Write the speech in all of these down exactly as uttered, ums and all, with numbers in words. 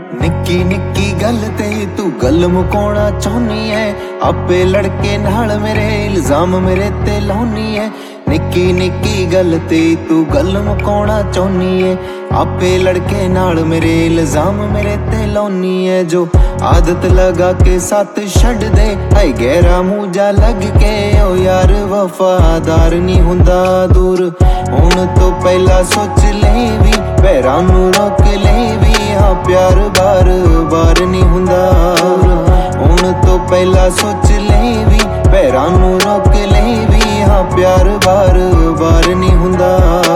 ਨਿੱਕੀ ਨਿੱਕੀ ਗੱਲ ਤੇ ਤੂੰ ਗੱਲ ਮੁਕਾਉਣਾ ਚਾਹੁੰਨੀ ਐ, ਆਪੇ ਲੜਕੇ ਨਾਲ ਮੇਰੇ ਇਲਜ਼ਾਮ ਮੇਰੇ ਤੇ ਲਾਉਣੀ ਐ। ਨਿੱਕੀ ਨਿੱਕੀ ਗੱਲ ਤੇ ਤੂੰ ਗੱਲ ਮੁਕਾਉਣਾ ਚਾਹੁੰਨੀ ਐ, ਆਪੇ ਲੜਕੇ ਨਾਲ ਮੇਰੇ ਇਲਜ਼ਾਮ ਮੇਰੇ ਤੇ ਲਾਉਣੀ ਐ। ਜੋ ਆਦਤ ਲਗਾ ਕੇ ਸੱਤ ਛੱਡ ਦੇ, ਹਾਏ ਗਹਿਰਾ ਮੂੰਹ ਜਾ ਲੱਗ ਕੇ ਓ ਯਾਰ ਵਫਾਦਾਰ ਨਹੀਂ ਹੁੰਦਾ ਦੂਰ। ਹੁਣ ਤੋਂ ਪਹਿਲਾਂ ਸੋਚ ਲੈ ਵੀ, ਪੈਰਾਂ ਨੂੰ ਰੋਕ ਲੈ ਵੀ, ਹਾਂ ਪਿਆਰ ਬਾਰ ਬਾਰ ਨਹੀਂ ਹੁੰਦਾ। ਹੁਣ ਤੋਂ ਪਹਿਲਾਂ ਸੋਚ ਲੈ ਵੀ, ਪੈਰਾਂ ਨੂੰ ਰੋਕ ਲੈ ਵੀ, ਹਾਂ ਪਿਆਰ ਬਾਰ ਬਾਰ ਨਹੀਂ ਹੁੰਦਾ।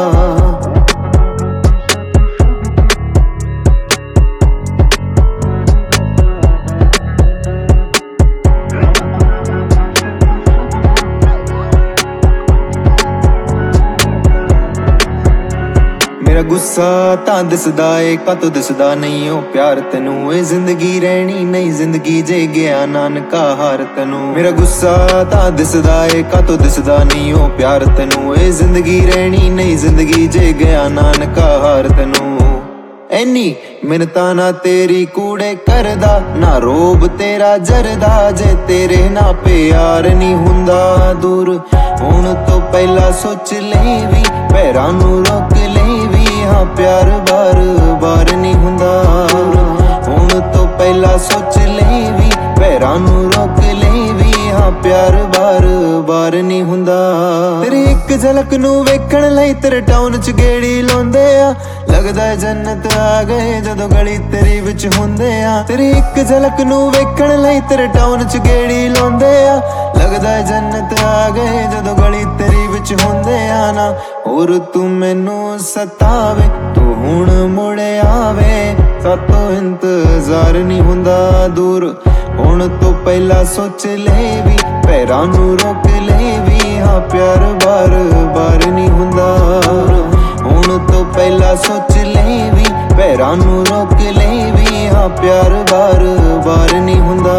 ਮੇਰਾ ਗੁੱਸਾ ਤਾਂ ਦਿਸਦਾ ਏ ਕਾਤੋਂ ਦਿਸਦਾ ਨਹੀਂ ਓ ਪਿਆਰ ਤੈਨੂੰ। ਇਹ ਜ਼ਿੰਦਗੀ ਰਹਿਣੀ ਨਹੀਂ ਜ਼ਿੰਦਗੀ ਜੇ ਗਿਆ ਨਾਨਕਾ ਹਾਰ ਤੈਨੂੰ। ਮੇਰਾ ਗੁੱਸਾ ਤਾਂ ਦਿਸਦਾ ਏ ਕਾਤੋਂ ਦਿਸਦਾ ਨਹੀਂ ਓ ਪਿਆਰ ਤੈਨੂੰ। ਇਹ ਜ਼ਿੰਦਗੀ ਰਹਿਣੀ ਨਹੀਂ ਜ਼ਿੰਦਗੀ ਜੇ ਗਿਆ ਨਾਨਕਾ ਹਾਰ ਤੈਨੂੰ। ਐਨੀ ਮਿੰਨਤਾਂ ਨਾ ਤੇਰੀ ਕੂੜੇ ਕਰਦਾ, ਨਾ ਰੋਬ ਤੇਰਾ ਜਰਦਾ, ਜੇ ਤੇਰੇ ਨਾ ਪਿਆਰ ਨਹੀਂ ਹੁੰਦਾ ਦੂਰ। ਹੁਣ ਤੋਂ ਪਹਿਲਾਂ ਸੋਚ ਲੈ ਵੀ, ਪੈਰਾਂ ਨੂੰ ਰੋਕ ਲੈ ਵੀ, ਹਾਂ ਪਿਆਰ ਬਾਰ ਬਾਰ ਨਹੀਂ ਹੁੰਦਾ। ਹੁਣ ਤੋਂ ਪਹਿਲਾਂ ਸੋਚ ਲੈ ਵੀ, ਪੈਰਾਂ ਨੂੰ ਰੋਕ ਲੈ ਵੀ, ਹਾਂ ਪਿਆਰ ਬਾਰ ਬਾਰ ਨਹੀਂ ਹੁੰਦਾ। ਤੇਰੀ ਇੱਕ ਝਲਕ ਨੂੰ ਵੇਖਣ ਲਈ ਤੇਰੇ ਟਾਊਨ ਚ ਗੇੜੀ ਲਾਉਂਦੇ ਆ, ਲੱਗਦਾ ਜੰਨਤ ਆ ਗਏ ਜਦੋਂ ਗਲੀ ਤੇਰੀ ਵਿੱਚ ਹੁੰਦੇ ਆ। ਤੇਰੀ ਇੱਕ ਝਲਕ ਨੂੰ ਵੇਖਣ ਲਈ ਤੇਰੇ ਟਾਊਨ ਚ ਗੇੜੀ ਲਾਉਂਦੇ ਆ, ਲੱਗਦਾ ਜੰਨਤ ਆ ਗਏ ਜਦੋਂ ਗਲੀ ਤੇਰੀ ਵਿੱਚ ਹੁੰਦੇ ਆ ਨਾ। ਹੋਰ ਤੂੰ ਮੈਨੂੰ ਸਤਾਵੇ, ਤੂੰ ਹੁਣ ਮੁੜ ਆਵੇ, ਸਾਤੋਂ ਇੰਤਜ਼ਾਰ ਨਹੀਂ ਹੁੰਦਾ ਦੂਰ। ਹੁਣ ਤੋਂ ਪਹਿਲਾਂ ਸੋਚ ਲੈ ਵੀ, ਪੈਰਾਂ ਨੂੰ ਰੋਕ ਲੈ ਵੀ, ਹਾਂ ਪਿਆਰ ਬਾਰ ਬਾਰ ਨਹੀਂ ਹੁੰਦਾ। ਹੁਣ ਤੋਂ ਪਹਿਲਾਂ ਸੋਚ ਲੈ ਵੀ, ਪੈਰਾਂ ਨੂੰ ਰੋਕ ਲੈ ਵੀ, ਹਾਂ ਪਿਆਰ ਬਾਰ ਬਾਰ ਨਹੀਂ ਹੁੰਦਾ।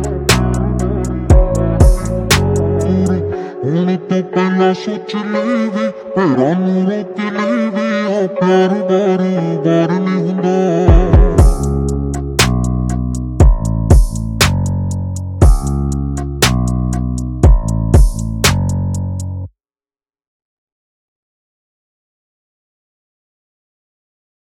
ਹੁਣ ਤੋਂ ਪਹਿਲਾਂ ਸੋਚ ਲੈ ਵੀ,